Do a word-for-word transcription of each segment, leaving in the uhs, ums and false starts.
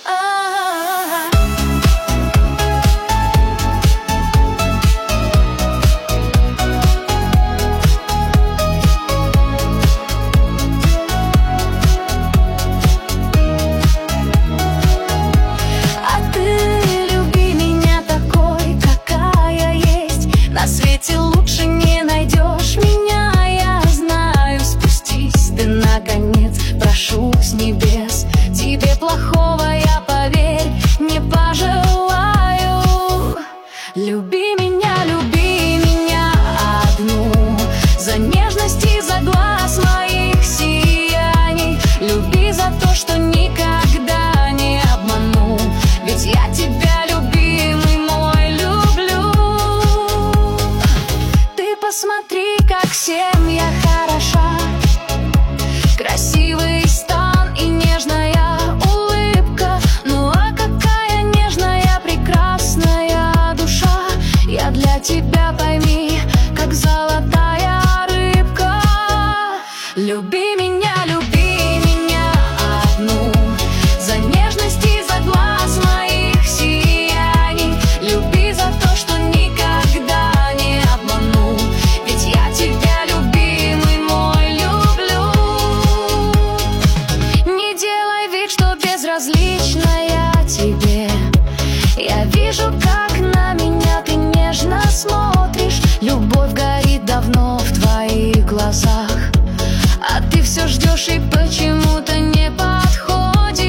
Лучше не найдешь меня, я знаю. Спустись ты, наконец, прошу с небес. Тебе плохого я, поверь, не пожелаю. Люби меня, люби меня одну, за нежность и за глаз моих сияний. Люби за то, что никогда не обману, ведь я тебя, любимый мой, люблю. Посмотри, как семья хороша, красивый стан и нежная улыбка. Ну а какая нежная, прекрасная душа. Я для тебя, пойми, как золотая рыбка. Люби меня, люби меня одну, за нежность и за глаз моих сияний. Люби за то, что никогда не обману, ведь я тебя, любимый мой, люблю. Не делай вид, что безразлична я тебе. Я вижу, как на меня ты нежно смотришь. Любовь горит давно в твоих глазах, а ты все ждешь и почему-то не подходишь.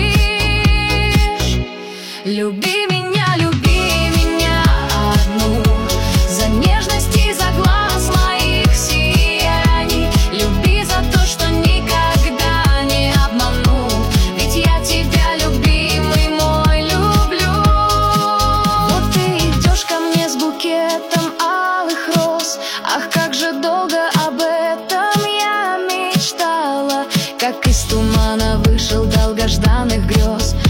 Люби меня, люби меня одну, за нежность и за глаз моих сияний. Люби за то, что никогда не обману, ведь я тебя, любимый мой, люблю. Вот ты идешь ко мне с букетом алых роз. Ах, как же долго об этом я мечтала, как из тумана вышел долгожданных грез.